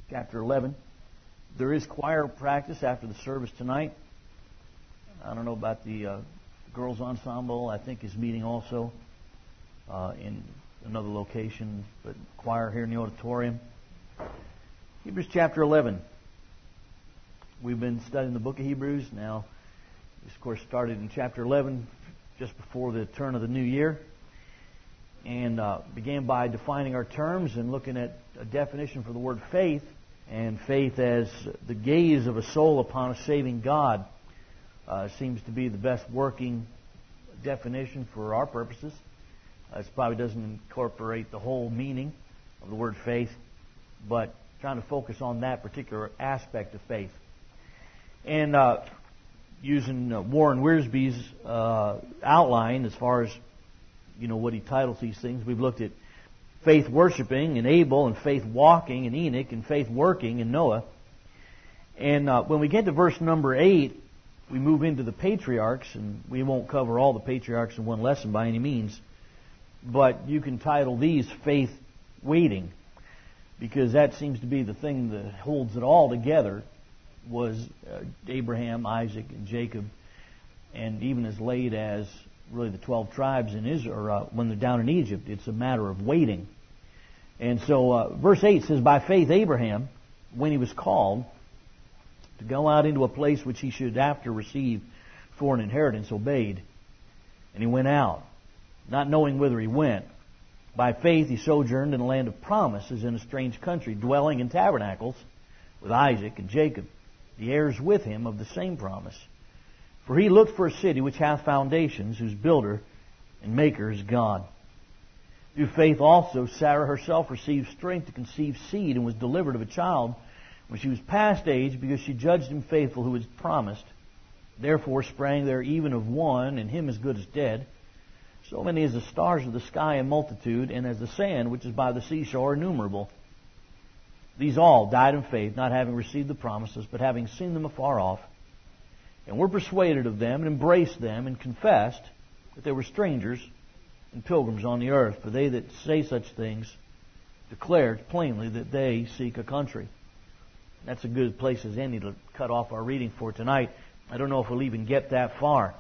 chapter 11. There is choir practice after the service tonight. I don't know about the girls' ensemble. I think is meeting also in another location, but choir here in the auditorium. Hebrews chapter 11. We've been studying the book of Hebrews. Now, this, of course, started in chapter 11 just before the turn of the new year, and began by defining our terms and looking at a definition for the word faith, and faith as the gaze of a soul upon a saving God seems to be the best working definition for our purposes. It probably doesn't incorporate the whole meaning of the word faith, but trying to focus on that particular aspect of faith. And using Warren Wiersbe's outline as far as what he titles these things, we've looked at faith worshiping in Abel, and faith walking in Enoch, and faith working in Noah. And when we get to verse number 8, we move into the patriarchs, and we won't cover all the patriarchs in one lesson by any means, but you can title these faith waiting, because that seems to be the thing that holds it all together, was Abraham, Isaac, and Jacob, and even as late as really the 12 tribes in Israel, when they're down in Egypt, it's a matter of waiting. And so verse 8 says, by faith Abraham, when he was called to go out into a place which he should after receive for an inheritance, obeyed. And he went out, not knowing whither he went. By faith he sojourned in a land of promises in a strange country, dwelling in tabernacles with Isaac and Jacob, the heirs with him of the same promise. For he looked for a city which hath foundations, whose builder and maker is God. Through faith also Sarah herself received strength to conceive seed, and was delivered of a child when she was past age, because she judged him faithful who had promised. Therefore sprang there even of one, and him as good as dead, so many as the stars of the sky in multitude, and as the sand which is by the seashore innumerable. These all died in faith, not having received the promises, but having seen them afar off, and were persuaded of them, and embraced them, and confessed that they were strangers and pilgrims on the earth. For they that say such things declare plainly that they seek a country. That's a good place as any to cut off our reading for tonight. I don't know if we'll even get that far.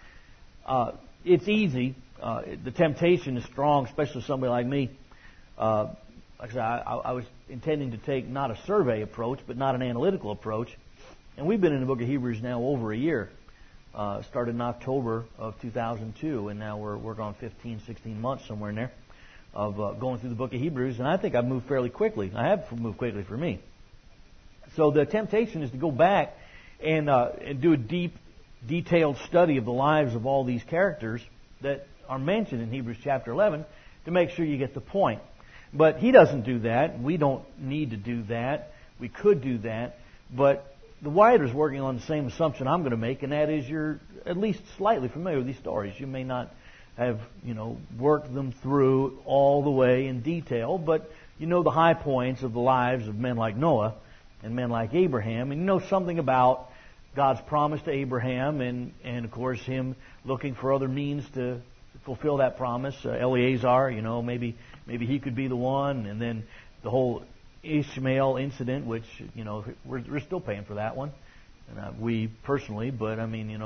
It's easy. The temptation is strong, especially somebody like me. Like I said, I was intending to take not a survey approach, but not an analytical approach. And we've been in the book of Hebrews now over a year. Started in October of 2002, and now we're going 15, 16 months, somewhere in there, of going through the book of Hebrews. And I think I've moved fairly quickly. I have moved quickly for me. So the temptation is to go back and do a deep, detailed study of the lives of all these characters that are mentioned in Hebrews chapter 11 to make sure you get the point. But he doesn't do that. We don't need to do that. We could do that. But the writer's working on the same assumption I'm going to make, and that is you're at least slightly familiar with these stories. You may not have, worked them through all the way in detail, but you know the high points of the lives of men like Noah and men like Abraham, and you know something about God's promise to Abraham, and of course him looking for other means to fulfill that promise. Eleazar, maybe he could be the one, and then the whole Ishmael incident, which we're still paying for that one, and we personally. But I mean,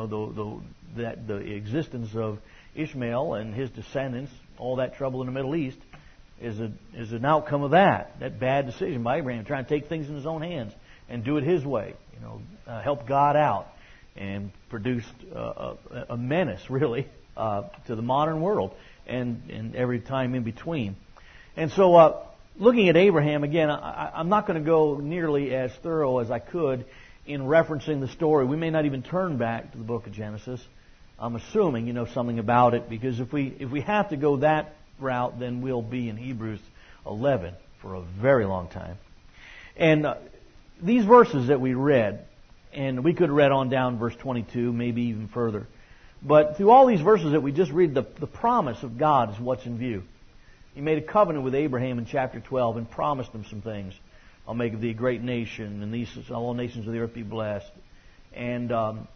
the existence of Ishmael and his descendants, all that trouble in the Middle East, is an outcome of that bad decision by Abraham, trying to take things in his own hands and do it his way. Help God out, and produced a menace really to the modern world and every time in between. And so, looking at Abraham again, I'm not going to go nearly as thorough as I could in referencing the story. We may not even turn back to the book of Genesis. I'm assuming you know something about it, because if we have to go that route, then we'll be in Hebrews 11 for a very long time. And these verses that we read, and we could have read on down verse 22, maybe even further. But through all these verses that we just read, the promise of God is what's in view. He made a covenant with Abraham in chapter 12 and promised him some things. I'll make of thee a great nation, and all nations of the earth be blessed. And,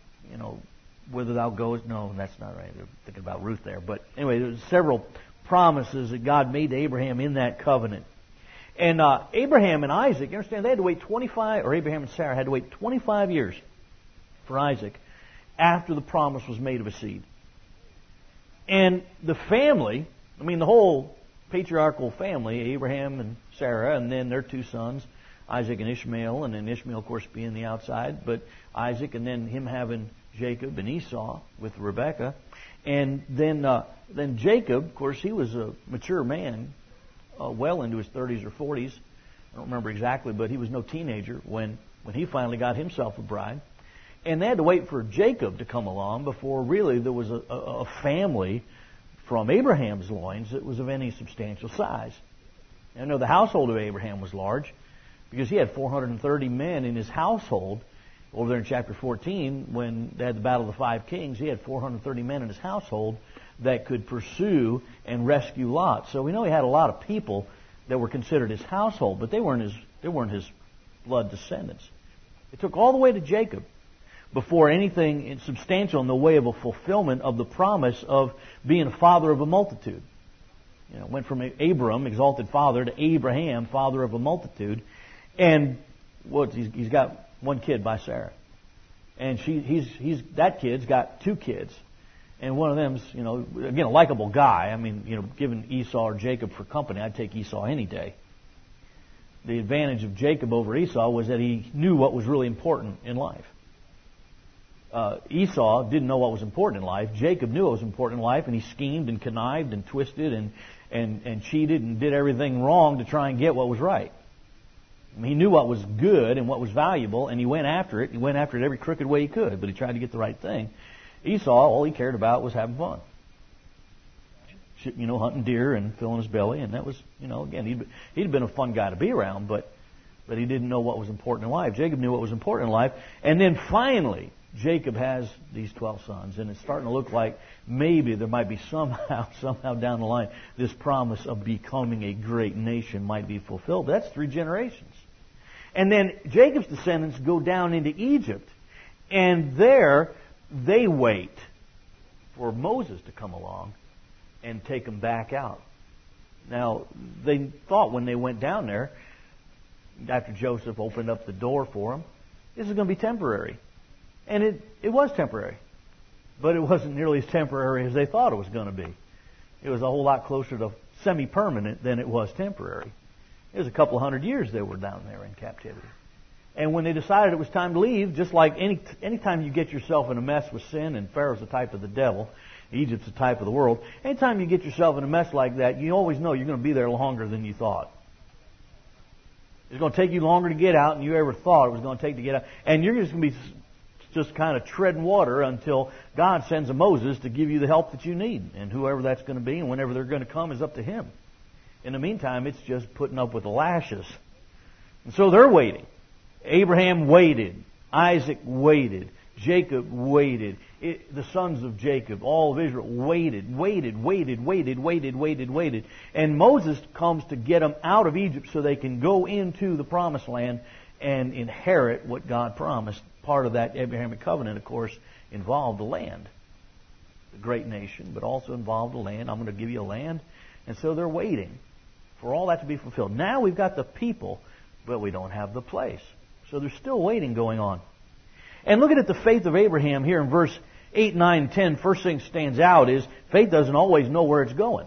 whither thou goest. No, that's not right. They're thinking about Ruth there. But anyway, there's several promises that God made to Abraham in that covenant. And Abraham and Isaac, you understand, they had to wait 25, or Abraham and Sarah had to wait 25 years for Isaac after the promise was made of a seed. And the family, I mean the whole patriarchal family, Abraham and Sarah, and then their two sons, Isaac and Ishmael, and then Ishmael, of course, being the outside, but Isaac, and then him having Jacob and Esau with Rebekah. And then Jacob, of course, he was a mature man, well into his 30s or 40s. I don't remember exactly, but he was no teenager when he finally got himself a bride. And they had to wait for Jacob to come along before really there was a family from Abraham's loins that was of any substantial size. I know the household of Abraham was large because he had 430 men in his household. Over there in chapter 14, when they had the Battle of the Five Kings, he had 430 men in his household that could pursue and rescue Lot. So we know he had a lot of people that were considered his household, but they weren't his blood descendants. It took all the way to Jacob before anything substantial in the way of a fulfillment of the promise of being a father of a multitude. You know, went from Abram, exalted father, to Abraham, father of a multitude, and he's got one kid by Sarah, and that kid's got two kids, and one of them's, you know, again, a likable guy. I mean, you know, given Esau or Jacob for company, I'd take Esau any day. The advantage of Jacob over Esau was that he knew what was really important in life. Esau didn't know what was important in life. Jacob knew what was important in life, and he schemed and connived and twisted and cheated and did everything wrong to try and get what was right. I mean, he knew what was good and what was valuable, and he went after it. He went after it every crooked way he could, but he tried to get the right thing. Esau, all he cared about was having fun. You know, hunting deer and filling his belly, and that was, you know, again, he'd been a fun guy to be around, but he didn't know what was important in life. Jacob knew what was important in life, and then finally, Jacob has these 12 sons, and it's starting to look like maybe there might be somehow down the line, this promise of becoming a great nation might be fulfilled. That's 3 generations. And then Jacob's descendants go down into Egypt, and there they wait for Moses to come along and take them back out. Now, they thought when they went down there, after Joseph opened up the door for them, this is going to be temporary. And it was temporary. But it wasn't nearly as temporary as they thought it was going to be. It was a whole lot closer to semi-permanent than it was temporary. It was a couple of 100 years they were down there in captivity. And when they decided it was time to leave, just like any time you get yourself in a mess with sin, and Pharaoh's a type of the devil, Egypt's a type of the world, anytime you get yourself in a mess like that, you always know you're going to be there longer than you thought. It's going to take you longer to get out than you ever thought it was going to take to get out. And you're just going to be just kind of treading water until God sends a Moses to give you the help that you need. And whoever that's going to be and whenever they're going to come is up to him. In the meantime, it's just putting up with the lashes. And so they're waiting. Abraham waited. Isaac waited. Jacob waited. The sons of Jacob, all of Israel, waited. And Moses comes to get them out of Egypt so they can go into the promised land and inherit what God promised. Part of that Abrahamic covenant, of course, involved the land. The great nation, but also involved the land. I'm going to give you a land. And so they're waiting for all that to be fulfilled. Now we've got the people, but we don't have the place. So there's still waiting going on. And looking at the faith of Abraham here in verse 8, 9, and 10, first thing that stands out is faith doesn't always know where it's going.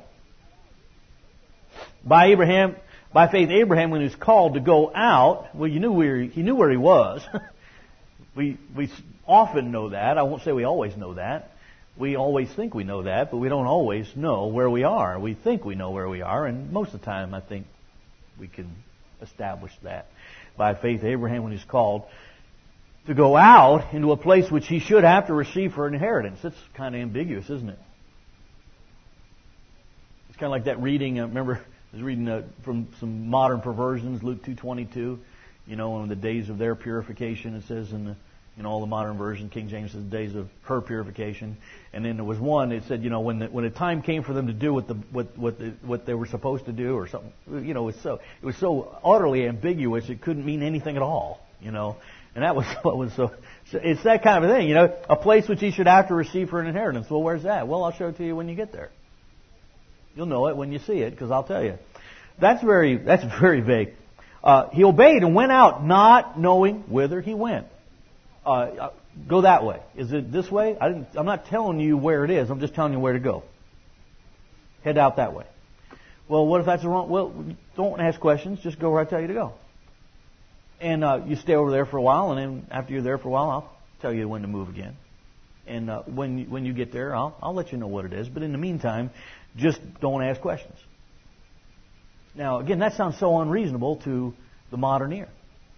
By faith, Abraham, when he was called to go out, well, he knew where he was. We often know that. I won't say we always know that. We always think we know that, but we don't always know where we are. We think we know where we are, and most of the time I think we can establish that. By faith, Abraham, when he's called to go out into a place which he should have to receive for an inheritance. It's kind of ambiguous, isn't it? It's kind of like that reading. I remember I was reading from some modern perversions, Luke 2:22. You know, in the days of their purification, it says in all the modern version, King James says days of her purification. And then there was one that said, you know, when the time came for them to do what they were supposed to do or something, you know, it was so utterly ambiguous it couldn't mean anything at all, you know. And that was what was so it's that kind of a thing, you know, a place which he should have to receive for an inheritance. Well, where's that? Well, I'll show it to you when you get there. You'll know it when you see it, because I'll tell you. That's very vague. He obeyed and went out, not knowing whither he went. Go that way. Is it this way? I'm not telling you where it is. I'm just telling you where to go. Head out that way. Well, what if that's the wrong? Well, don't ask questions. Just go where I tell you to go. And you stay over there for a while, and then after you're there for a while, I'll tell you when to move again. And when you get there, I'll let you know what it is. But in the meantime, just don't ask questions. Now, again, that sounds so unreasonable to the modern ear.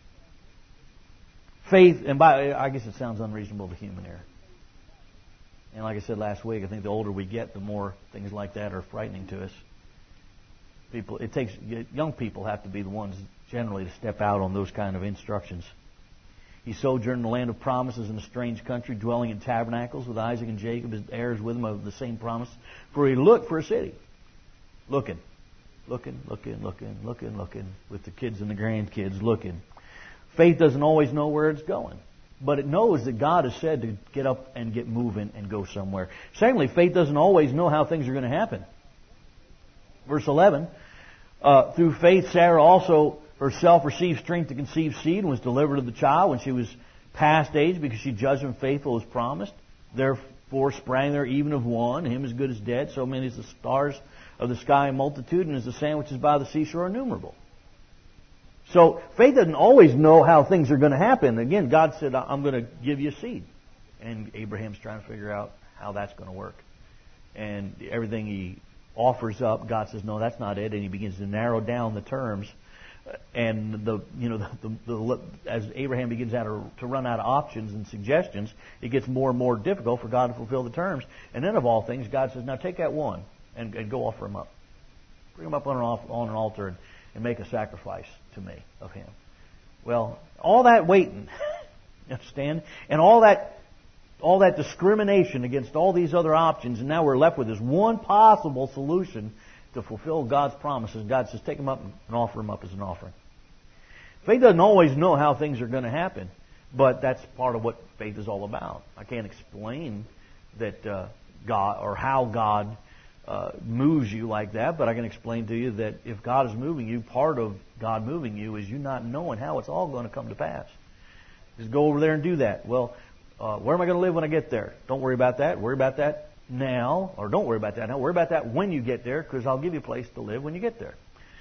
Faith, and I guess it sounds unreasonable to human ear. And like I said last week, I think the older we get, the more things like that are frightening to us. Young people have to be the ones generally to step out on those kind of instructions. He sojourned in the land of promises in a strange country, dwelling in tabernacles with Isaac and Jacob, his heirs with him of the same promise. For he looked for a city. Looking, with the kids and the grandkids looking. Faith doesn't always know where it's going, but it knows that God has said to get up and get moving and go somewhere. Secondly, faith doesn't always know how things are going to happen. Verse 11, through faith Sarah also herself received strength to conceive seed and was delivered of the child when she was past age, because she judged him faithful as promised. Therefore sprang there even of one, him as good as dead, so many as the stars of the sky in multitude, and as the sand which is by the seashore innumerable. So faith doesn't always know how things are going to happen. Again, God said, I'm going to give you a seed. And Abraham's trying to figure out how that's going to work. And everything he offers up, God says, no, that's not it. And he begins to narrow down the terms. And as Abraham begins to run out of options and suggestions, it gets more and more difficult for God to fulfill the terms. And then of all things, God says, now take that one and go offer him up. Bring him up on an altar and make a sacrifice to me of him. Well, all that waiting, you understand? And all that discrimination against all these other options, and now we're left with this one possible solution to fulfill God's promises. God says, take him up and offer him up as an offering. Faith doesn't always know how things are going to happen, but that's part of what faith is all about. I can't explain that God or how God moves you like that, but I can explain to you that if God is moving you, part of God moving you is you not knowing how it's all going to come to pass. Just go over there and do that. Well, where am I going to live when I get there? Don't worry about that. Worry about that now, or don't worry about that now. Worry about that when you get there, because I'll give you a place to live when you get there.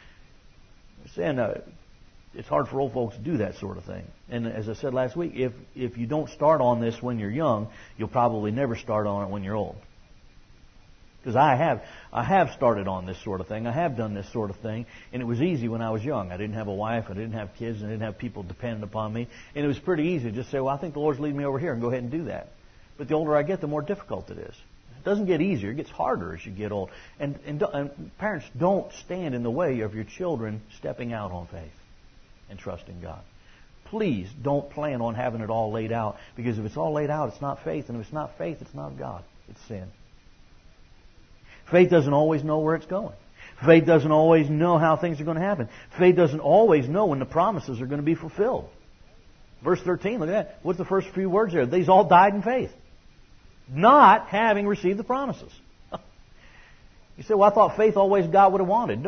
And it's hard for old folks to do that sort of thing. And as I said last week, if you don't start on this when you're young, you'll probably never start on it when you're old. Because I have started on this sort of thing. I have done this sort of thing, and it was easy when I was young. I didn't have a wife, I didn't have kids, and I didn't have people dependent upon me. And it was pretty easy to just say, well, I think the Lord's leading me over here, and go ahead and do that. But the older I get, the more difficult it is. It doesn't get easier. It gets harder as you get old. And parents, don't stand in the way of your children stepping out on faith and trusting God. Please don't plan on having it all laid out, because if it's all laid out, it's not faith. And if it's not faith, it's not God. It's sin. Faith doesn't always know where it's going. Faith doesn't always know how things are going to happen. Faith doesn't always know when the promises are going to be fulfilled. Verse 13, look at that. What's the first few words there? These all died in faith, not having received the promises. You say, well, I thought faith always got what it wanted.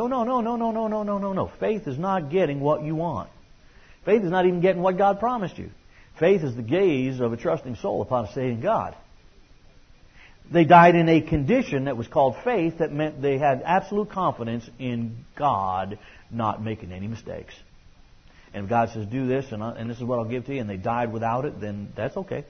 No. Faith is not getting what you want. Faith is not even getting what God promised you. Faith is the gaze of a trusting soul upon a saving God. They died in a condition that was called faith, that meant they had absolute confidence in God not making any mistakes. And if God says, do this, and this is what I'll give to you, and they died without it, then that's okay.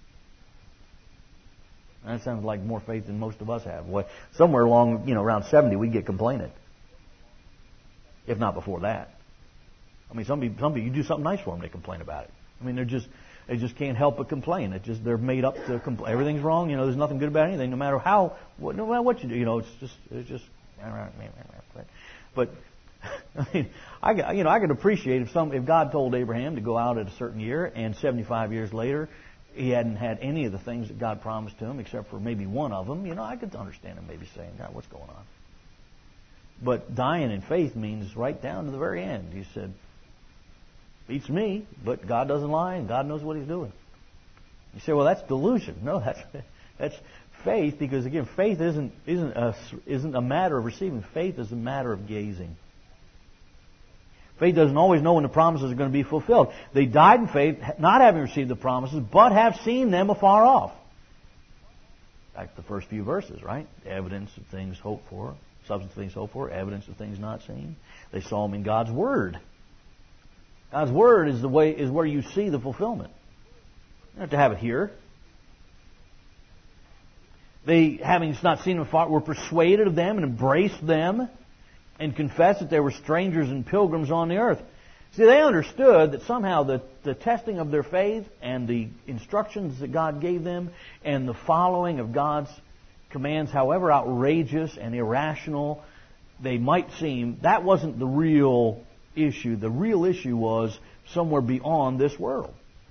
That sounds like more faith than most of us have. Somewhere along, around 70, we get complaining. If not before that. I mean, some people, you do something nice for them, they complain about it. I mean, they just can't help but complain. They're made up to complain. Everything's wrong. There's nothing good about anything, no matter what you do. It's just. But I mean, I could appreciate if God told Abraham to go out at a certain year, and 75 years later he hadn't had any of the things that God promised to him, except for maybe one of them. I could understand him maybe saying, God, what's going on? But dying in faith means right down to the very end. He said, beats me, but God doesn't lie, and God knows what He's doing. You say, well, that's delusion. No, that's faith, because again, faith isn't a matter of receiving. Faith is a matter of gazing. Faith doesn't always know when the promises are going to be fulfilled. They died in faith, not having received the promises, but have seen them afar off. Back to the first few verses, right? Evidence of things hoped for, substance of things hoped for, evidence of things not seen. They saw them in God's Word. God's Word is where you see the fulfillment. You don't have to have it here. They, having not seen them afar, were persuaded of them and embraced them and confessed that they were strangers and pilgrims on the earth. See, they understood that somehow the testing of their faith and the instructions that God gave them and the following of God's commands, however outrageous and irrational they might seem, that wasn't the real issue. The real issue was somewhere beyond this world.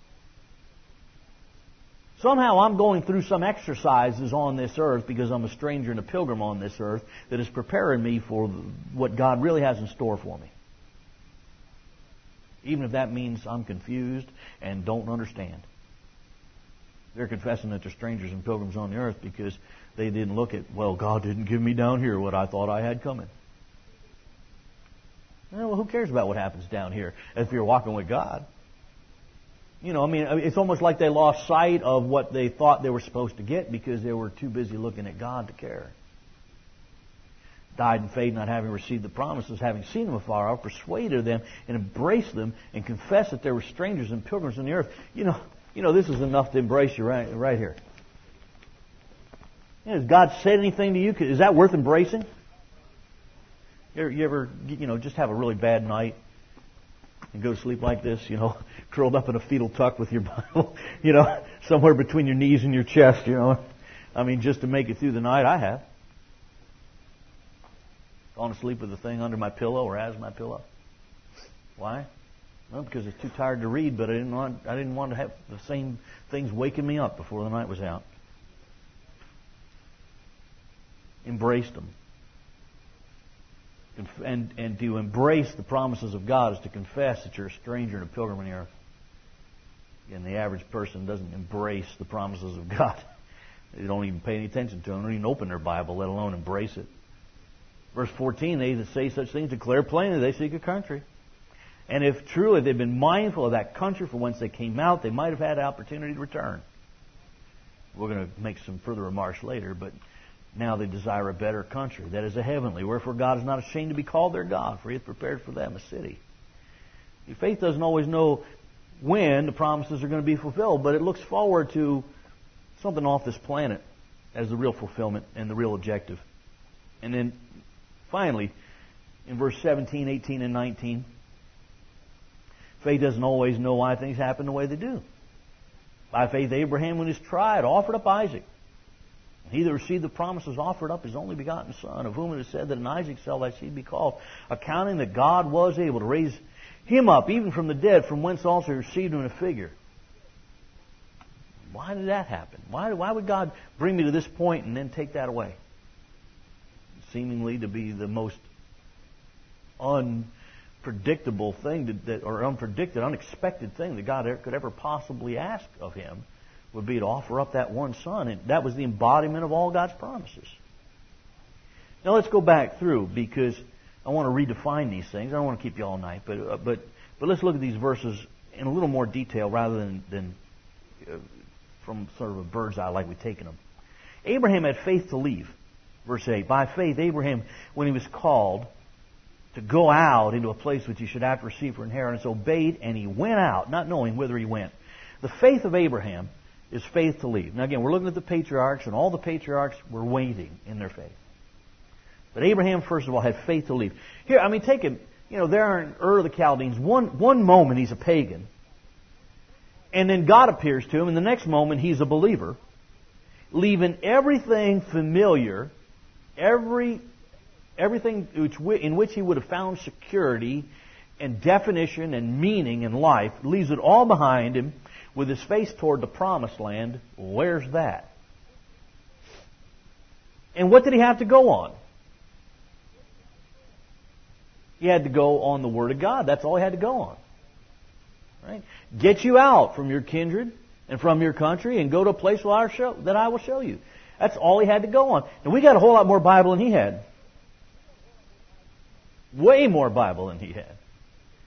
Somehow I'm going through some exercises on this earth because I'm a stranger and a pilgrim on this earth that is preparing me for what God really has in store for me. Even if that means I'm confused and don't understand. They're confessing that they're strangers and pilgrims on the earth because they didn't look at, well, God didn't give me down here what I thought I had coming. Well, who cares about what happens down here if you're walking with God? You know, I mean, it's almost like they lost sight of what they thought they were supposed to get because they were too busy looking at God to care. Died in faith, not having received the promises, having seen them afar off, persuaded them and embraced them and confessed that they were strangers and pilgrims on the earth. You know, this is enough to embrace you right here. You know, has God said anything to you? Is that worth embracing? You ever, just have a really bad night and go to sleep like this, curled up in a fetal tuck with your Bible, somewhere between your knees and your chest, I mean, just to make it through the night. I have. Gone to sleep with the thing under my pillow or as my pillow. Why? Well, because it's too tired to read, but I didn't want to have the same things waking me up before the night was out. Embraced them. And to embrace the promises of God is to confess that you're a stranger and a pilgrim on the earth. And the average person doesn't embrace the promises of God. They don't even pay any attention to them. They don't even open their Bible, let alone embrace it. Verse 14, they that say such things declare plainly they seek a country. And if truly they've been mindful of that country from whence they came out, they might have had an opportunity to return. We're going to make some further remarks later, but now they desire a better country, that is a heavenly. Wherefore God is not ashamed to be called their God, for He hath prepared for them a city. Your faith doesn't always know when the promises are going to be fulfilled, but it looks forward to something off this planet as the real fulfillment and the real objective. And then finally, in verse 17, 18, and 19, faith doesn't always know why things happen the way they do. By faith, Abraham, when he was tried, offered up Isaac. He that received the promises offered up his only begotten Son, of whom it is said that in Isaac shall thy seed be called, accounting that God was able to raise him up even from the dead, from whence also he received him in a figure. Why did that happen? Why would God bring me to this point and then take that away? Seemingly to be the most unpredictable thing or unpredicted, unexpected thing that God could ever possibly ask of him would be to offer up that one Son. And that was the embodiment of all God's promises. Now let's go back through because I want to redefine these things. I don't want to keep you all night, but let's look at these verses in a little more detail rather than from sort of a bird's eye like we've taken them. Abraham had faith to leave. Verse 8, by faith Abraham, when he was called to go out into a place which he should after receive for inheritance, obeyed, and he went out, not knowing whither he went. The faith of Abraham is faith to leave. Now again, we're looking at the patriarchs, and all the patriarchs were waiting in their faith. But Abraham, first of all, had faith to leave. Here, I mean, take him, there in Ur of the Chaldeans, one moment he's a pagan, and then God appears to him, and the next moment he's a believer, leaving everything familiar, everything in which he would have found security and definition and meaning in life, leaves it all behind him with his face toward the promised land. Where's that? And what did he have to go on? He had to go on the Word of God. That's all he had to go on. Right? Get you out from your kindred and from your country and go to a place that I will show you. That's all he had to go on. And we got a whole lot more Bible than he had. Way more Bible than he had.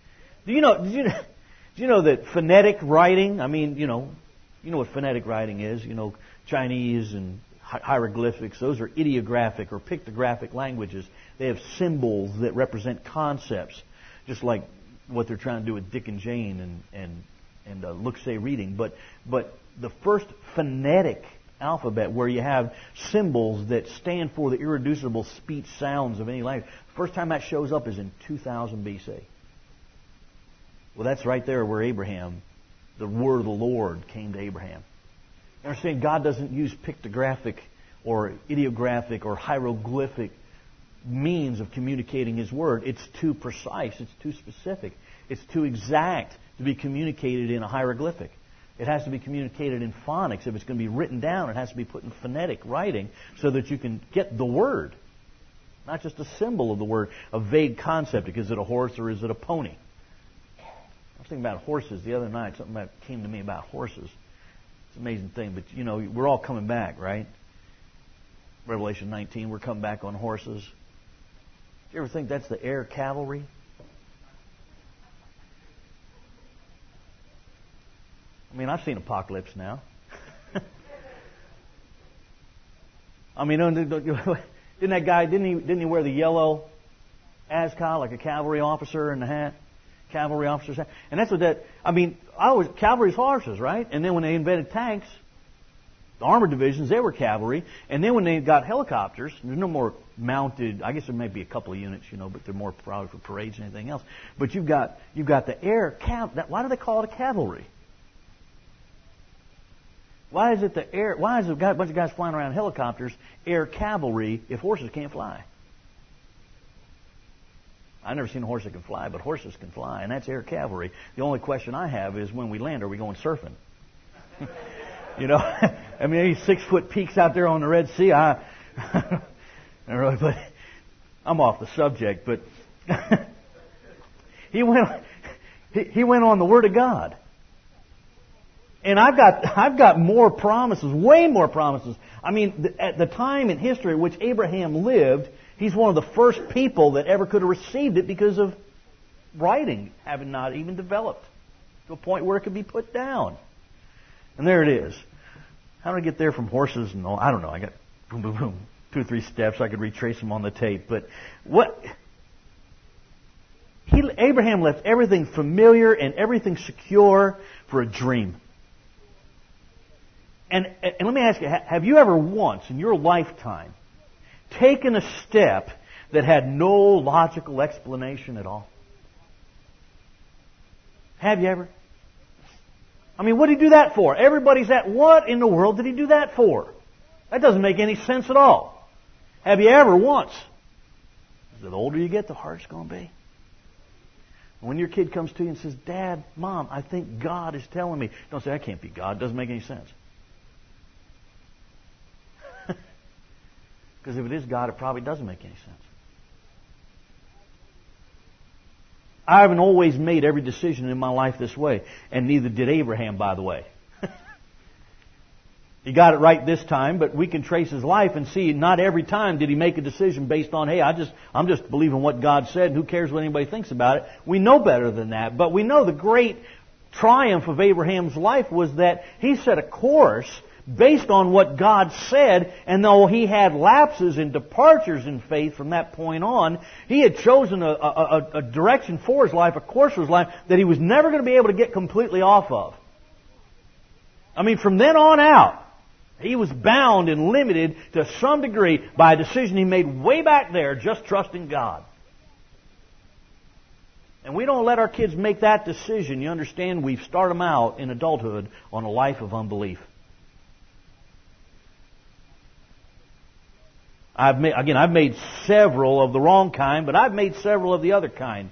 Do you know that phonetic writing? I mean, you know what phonetic writing is. You know, Chinese and hieroglyphics. Those are ideographic or pictographic languages. They have symbols that represent concepts, just like what they're trying to do with Dick and Jane and look-say reading. But the first phonetic alphabet, where you have symbols that stand for the irreducible speech sounds of any language, the first time that shows up is in 2000 BC. Well, that's right there where Abraham, the word of the Lord, came to Abraham. You understand, God doesn't use pictographic or ideographic or hieroglyphic means of communicating His Word. It's too precise. It's too specific. It's too exact to be communicated in a hieroglyphic. It has to be communicated in phonics. If it's going to be written down, it has to be put in phonetic writing so that you can get the word. Not just a symbol of the word, a vague concept. Is it a horse or is it a pony? I was thinking about horses the other night. Something that came to me about horses. It's an amazing thing. But, you know, we're all coming back, right? Revelation 19, we're coming back on horses. Do you ever think that's the air cavalry? I mean, I've seen Apocalypse Now. I mean, didn't he wear the yellow ascot like a cavalry officer in the hat? Cavalry officer's hat. And that's what cavalry's horses, right? And then when they invented tanks, the armored divisions, they were cavalry. And then when they got helicopters, there's no more mounted, I guess there may be a couple of units, but they're more probably for parades and anything else. But you've got the air why do they call it a cavalry? Why is it a bunch of guys flying around in helicopters, air cavalry, if horses can't fly? I've never seen a horse that can fly, but horses can fly, and that's air cavalry. The only question I have is when we land, are we going surfing? I mean, these 6-foot peaks out there on the Red Sea, but I'm off the subject, but he went on the Word of God. And I've got more promises, way more promises. I mean, at the time in history at which Abraham lived, he's one of the first people that ever could have received it because of writing having not even developed to a point where it could be put down. And there it is. How did I get there from horses and all? I don't know. I got boom, boom, boom, 2 or 3 steps. I could retrace them on the tape. But Abraham left everything familiar and everything secure for a dream. And let me ask you, have you ever once in your lifetime taken a step that had no logical explanation at all? Have you ever? I mean, what did he do that for? Everybody's at, what in the world did he do that for? That doesn't make any sense at all. Have you ever once? The older you get, the harder it's going to be. When your kid comes to you and says, Dad, Mom, I think God is telling me. Don't say, that can't be God. It doesn't make any sense. Because if it is God, it probably doesn't make any sense. I haven't always made every decision in my life this way, and neither did Abraham, by the way. He got it right this time, but we can trace his life and see not every time did he make a decision based on, hey, I'm just believing what God said, and who cares what anybody thinks about it. We know better than that, but we know the great triumph of Abraham's life was that he set a course based on what God said, and though he had lapses and departures in faith from that point on, he had chosen a direction for his life, a course for his life, that he was never going to be able to get completely off of. I mean, from then on out, he was bound and limited to some degree by a decision he made way back there, just trusting God. And we don't let our kids make that decision. You understand, we start them out in adulthood on a life of unbelief. I've made several of the wrong kind, but I've made several of the other kind.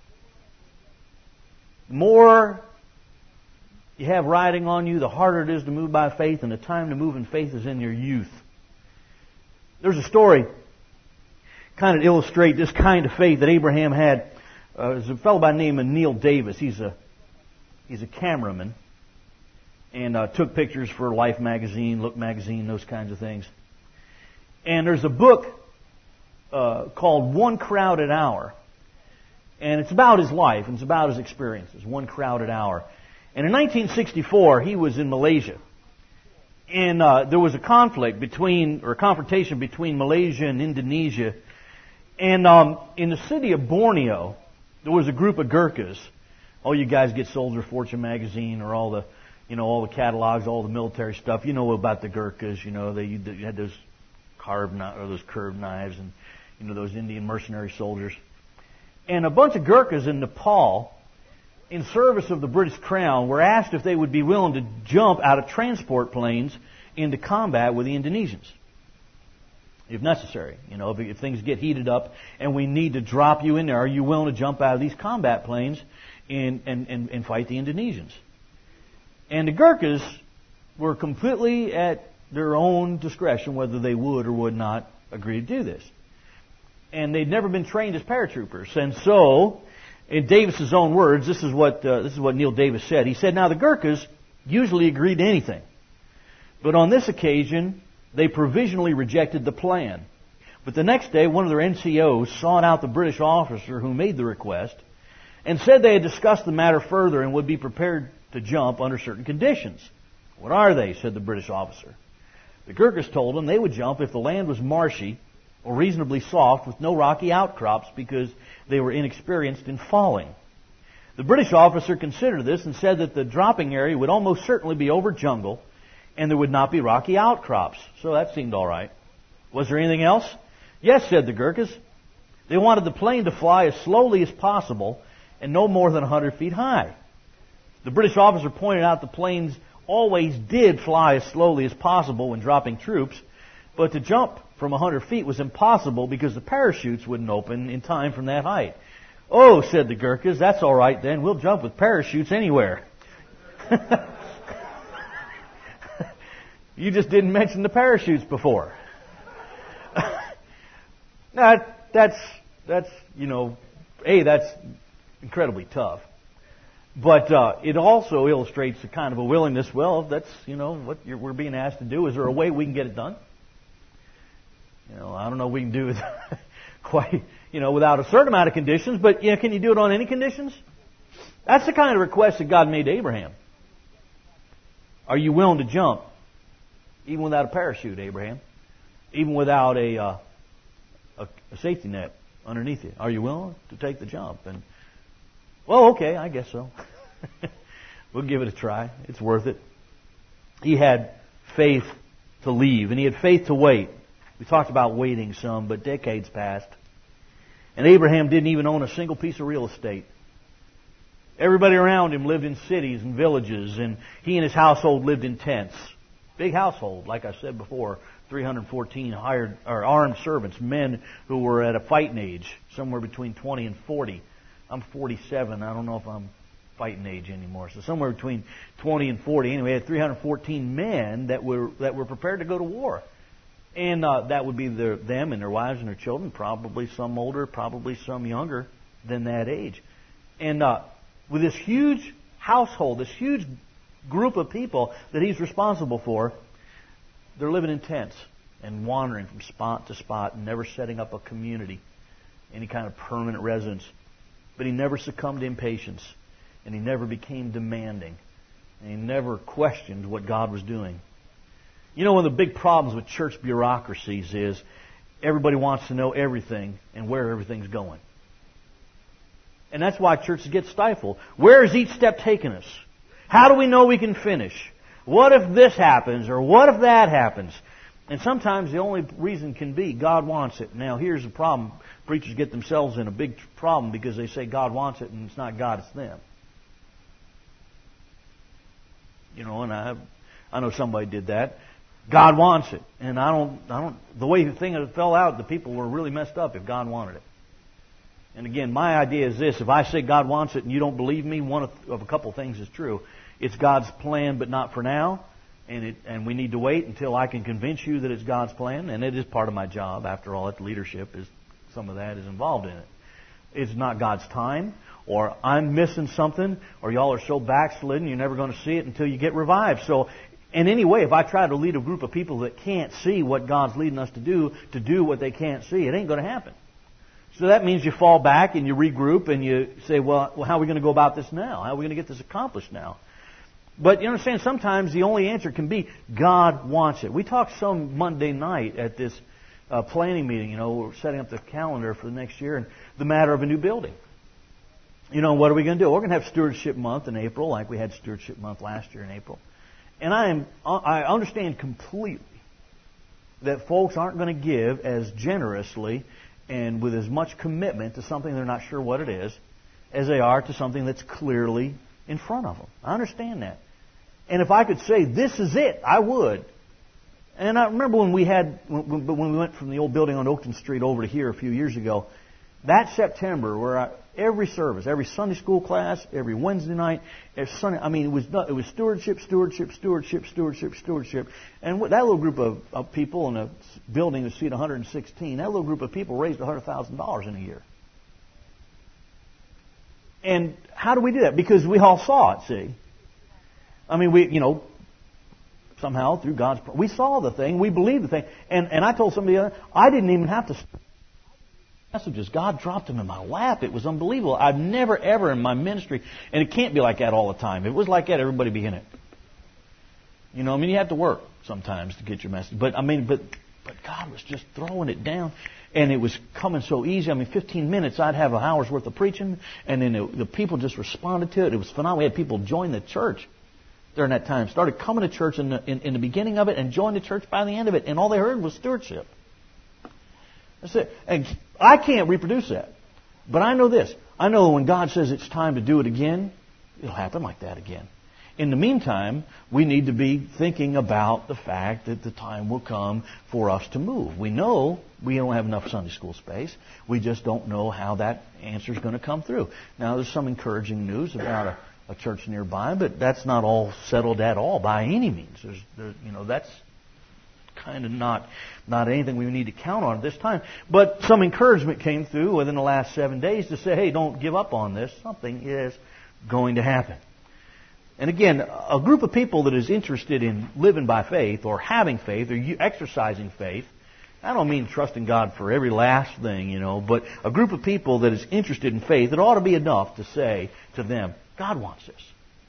The more you have riding on you, the harder it is to move by faith, and the time to move in faith is in your youth. There's a story kind of illustrate this kind of faith that Abraham had. There's a fellow by the name of Neil Davis. He's a cameraman and took pictures for Life magazine, Look magazine, those kinds of things. And there's a book called One Crowded Hour. And it's about his life, and it's about his experiences, One Crowded Hour. And in 1964, he was in Malaysia. And there was a conflict a confrontation between Malaysia and Indonesia. And in the city of Borneo, there was a group of Gurkhas. Oh, you guys get Soldier Fortune magazine or all the catalogs, all the military stuff. You know about the Gurkhas. You know, they had those curved knives and, those Indian mercenary soldiers. And a bunch of Gurkhas in Nepal, in service of the British Crown, were asked if they would be willing to jump out of transport planes into combat with the Indonesians, if necessary. If things get heated up and we need to drop you in there, are you willing to jump out of these combat planes and fight the Indonesians? And the Gurkhas were completely at their own discretion whether they would or would not agree to do this. And they'd never been trained as paratroopers. And so, in Davis's own words, this is what Neil Davis said. He said, "Now the Gurkhas usually agreed to anything, but on this occasion they provisionally rejected the plan. But the next day, one of their NCOs sought out the British officer who made the request and said they had discussed the matter further and would be prepared to jump under certain conditions." "What are they?" said the British officer. The Gurkhas told him they would jump if the land was marshy or reasonably soft with no rocky outcrops because they were inexperienced in falling. The British officer considered this and said that the dropping area would almost certainly be over jungle and there would not be rocky outcrops. So that seemed all right. "Was there anything else?" "Yes," said the Gurkhas. They wanted the plane to fly as slowly as possible and no more than 100 feet high. The British officer pointed out the planes always did fly as slowly as possible when dropping troops, but to jump from 100 feet was impossible because the parachutes wouldn't open in time from that height. "Oh," said the Gurkhas, "that's all right then. We'll jump with parachutes anywhere." You just didn't mention the parachutes before. That's incredibly tough. But it also illustrates the kind of a willingness. Well, that's what we're being asked to do. Is there a way we can get it done? I don't know if we can do it quite, without a certain amount of conditions, but can you do it on any conditions? That's the kind of request that God made to Abraham. Are you willing to jump? Even without a parachute, Abraham. Even without a safety net underneath you. Are you willing to take the jump? And, well, okay, I guess so. We'll give it a try. It's worth it. He had faith to leave, and he had faith to wait. We talked about waiting some, but decades passed. And Abraham didn't even own a single piece of real estate. Everybody around him lived in cities and villages, and he and his household lived in tents. Big household, like I said before, 314 armed servants, men who were at a fighting age, somewhere between 20 and 40. I'm 47. I don't know if I'm fighting age anymore. So somewhere between 20 and 40. Anyway, had 314 men that were prepared to go to war. And that would be them and their wives and their children, probably some older, probably some younger than that age. And with this huge household, this huge group of people that he's responsible for, they're living in tents and wandering from spot to spot and never setting up a community, any kind of permanent residence. But he never succumbed to impatience, and he never became demanding, and he never questioned what God was doing. One of the big problems with church bureaucracies is everybody wants to know everything and where everything's going. And that's why churches get stifled. Where is each step taking us? How do we know we can finish? What if this happens, or what if that happens? And sometimes the only reason can be God wants it. Now, here's the problem. Preachers get themselves in a big problem because they say God wants it, and it's not God, it's them. And I know somebody did that. God wants it. And the way the thing fell out, the people were really messed up if God wanted it. And again, my idea is this: if I say God wants it and you don't believe me, one of a couple things is true. It's God's plan, but not for now. And we need to wait until I can convince you that it's God's plan. And it is part of my job. After all, that leadership is, some of that is involved in it. It's not God's time, or I'm missing something, or y'all are so backslidden you're never going to see it until you get revived. So, in any way, if I try to lead a group of people that can't see what God's leading us to do what they can't see, it ain't going to happen. So that means you fall back and you regroup and you say, well, how are we going to go about this now? How are we going to get this accomplished now? But you understand, sometimes the only answer can be, God wants it. We talked some Monday night at this planning meeting, we're setting up the calendar for the next year, and the matter of a new building. What are we going to do? We're going to have Stewardship Month in April, like we had Stewardship Month last year in April. And I understand completely that folks aren't going to give as generously and with as much commitment to something they're not sure what it is as they are to something that's clearly in front of them. I understand that. And if I could say, this is it, I would. And I remember when we went from the old building on Oakton Street over to here a few years ago, that September, where every service, every Sunday school class, every Wednesday night, every Sunday, it was stewardship, and that little group of people in a building that seat 116, that little group of people raised $100,000 in a year. And how do we do that? Because we all saw it. See, somehow through God's, we saw the thing, we believed the thing, and I told somebody, I didn't even have to. Messages. God dropped them in my lap. It was unbelievable. I've never, ever in my ministry, and it can't be like that all the time. If it was like that, everybody would be in it. You have to work sometimes to get your message. But God was just throwing it down, and it was coming so easy. 15 minutes, I'd have an hour's worth of preaching, and then the people just responded to it. It was phenomenal. We had people join the church during that time. Started coming to church in the beginning of it, and joined the church by the end of it, and all they heard was stewardship. That's it. And I can't reproduce that. But I know this. I know when God says it's time to do it again, it'll happen like that again. In the meantime, we need to be thinking about the fact that the time will come for us to move. We know we don't have enough Sunday school space. We just don't know how that answer is going to come through. Now, there's some encouraging news about a church nearby, but that's not all settled at all by any means. That's kind of not anything we need to count on at this time. But some encouragement came through within the last 7 days to say, hey, don't give up on this. Something is going to happen. And again, a group of people that is interested in living by faith or having faith or exercising faith, I don't mean trusting God for every last thing, but a group of people that is interested in faith, it ought to be enough to say to them, God wants this.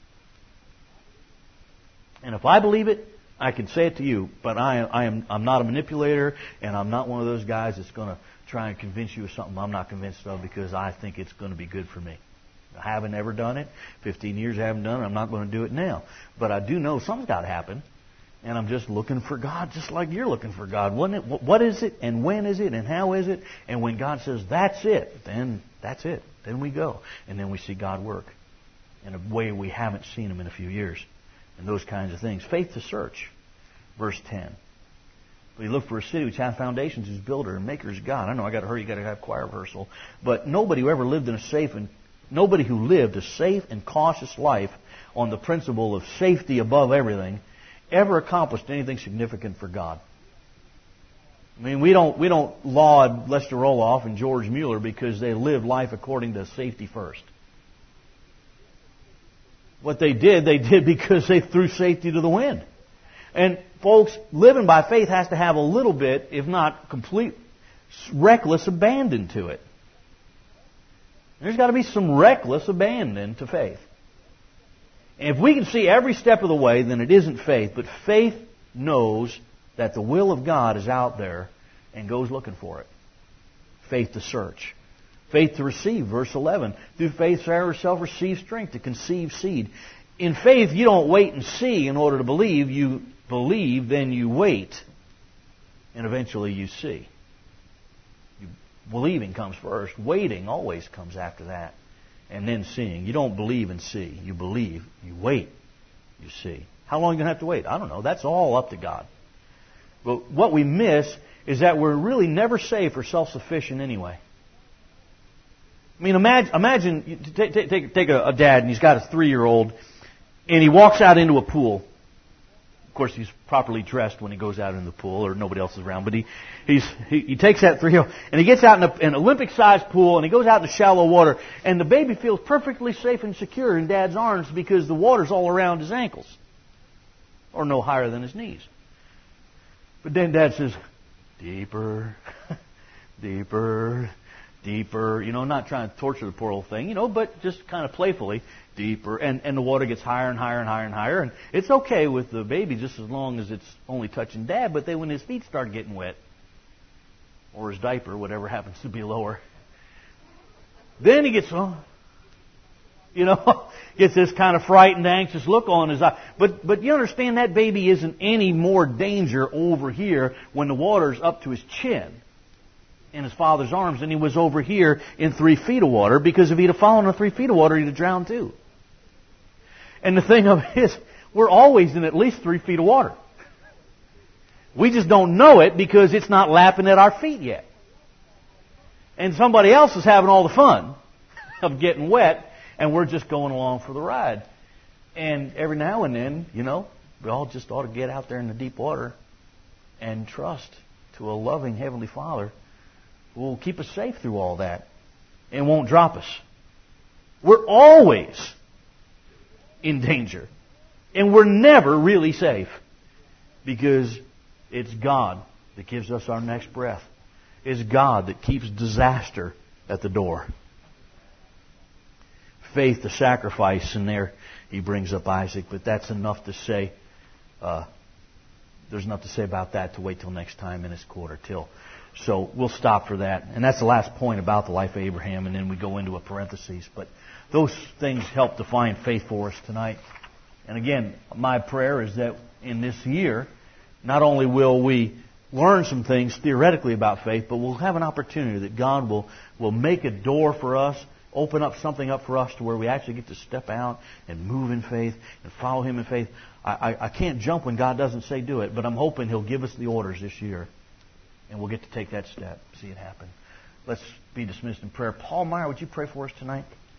And if I believe it, I can say it to you, but I'm not a manipulator, and I'm not one of those guys that's going to try and convince you of something I'm not convinced of because I think it's going to be good for me. I haven't ever done it. 15 years I haven't done it. I'm not going to do it now. But I do know something's got to happen, and I'm just looking for God just like you're looking for God. What is it, and when is it, and how is it? And when God says, that's it, then that's it. Then we go. And then we see God work in a way we haven't seen Him in a few years. And those kinds of things. Faith to search. Verse 10. But you look for a city which hath foundations, whose builder and maker is God. I know I got to hurry. You got to have choir rehearsal. But nobody who lived a safe and cautious life on the principle of safety above everything ever accomplished anything significant for God. We don't laud Lester Roloff and George Mueller because they lived life according to safety first. What they did because they threw safety to the wind. And folks, living by faith has to have a little bit, if not complete, reckless abandon to it. There's got to be some reckless abandon to faith. And if we can see every step of the way, then it isn't faith. But faith knows that the will of God is out there and goes looking for it. Faith to search. Faith to receive, verse 11. Through faith Sarah herself received strength to conceive seed. In faith, you don't wait and see in order to believe. You believe, then you wait, and eventually you see. Believing comes first. Waiting always comes after that. And then seeing. You don't believe and see. You believe. You wait. You see. How long are you going to have to wait? I don't know. That's all up to God. But what we miss is that we're really never safe or self-sufficient anyway. Imagine take a dad and he's got a 3-year-old and he walks out into a pool. Of course, he's properly dressed when he goes out in the pool, or nobody else is around. But he takes that 3-year-old and he gets out in an Olympic-sized pool and he goes out in the shallow water, and the baby feels perfectly safe and secure in Dad's arms because the water's all around his ankles, or no higher than his knees. But then Dad says, "Deeper, deeper, deeper, not trying to torture the poor old thing, but just kind of playfully, deeper, and the water gets higher and higher and higher and higher, and it's okay with the baby just as long as it's only touching Dad, but then when his feet start getting wet, or his diaper, whatever happens to be lower, then he gets, gets this kind of frightened, anxious look on his eye. But you understand that baby isn't any more danger over here when the water's up to his chin in his father's arms than he was over here in 3 feet of water, because if he'd have fallen in 3 feet of water, he'd have drowned too. And the thing of it is, we're always in at least 3 feet of water. We just don't know it because it's not lapping at our feet yet. And somebody else is having all the fun of getting wet, and we're just going along for the ride. And every now and then, we all just ought to get out there in the deep water and trust to a loving Heavenly Father who will keep us safe through all that and won't drop us. We're always in danger. And we're never really safe, because it's God that gives us our next breath. It's God that keeps disaster at the door. Faith to sacrifice, and there he brings up Isaac, but that's enough to say. There's enough to say about that to wait till next time in this quarter till. So we'll stop for that. And that's the last point about the life of Abraham, and then we go into a parenthesis. But those things help define faith for us tonight. And again, my prayer is that in this year, not only will we learn some things theoretically about faith, but we'll have an opportunity that God will make a door for us, open up something up for us to where we actually get to step out and move in faith and follow Him in faith. I can't jump when God doesn't say do it, but I'm hoping He'll give us the orders this year, and we'll get to take that step, see it happen. Let's be dismissed in prayer. Paul Meyer, would you pray for us tonight?